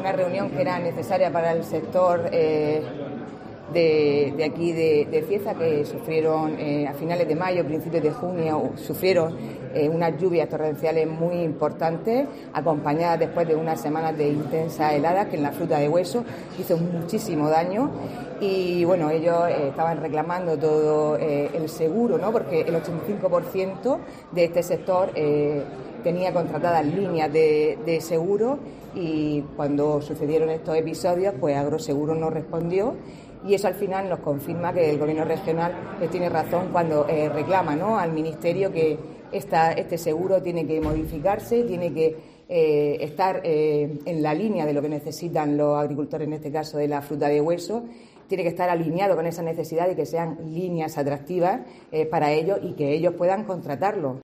una reunión que era necesaria para el sector de aquí de Cieza, que sufrieron a finales de mayo, principios de junio, sufrieron unas lluvias torrenciales muy importantes, acompañadas después de unas semanas de intensas heladas que en la fruta de hueso hizo muchísimo daño. Y bueno, ellos estaban reclamando todo el seguro, ¿no? Porque el 85% de este sector tenía contratadas líneas de seguro, y cuando sucedieron estos episodios, pues Agroseguro no respondió. Y eso al final nos confirma que el Gobierno regional tiene razón cuando reclama, ¿no?, al Ministerio que este seguro tiene que modificarse, tiene que estar en la línea de lo que necesitan los agricultores, en este caso de la fruta de hueso, tiene que estar alineado con esa necesidad de que sean líneas atractivas para ellos y que ellos puedan contratarlo.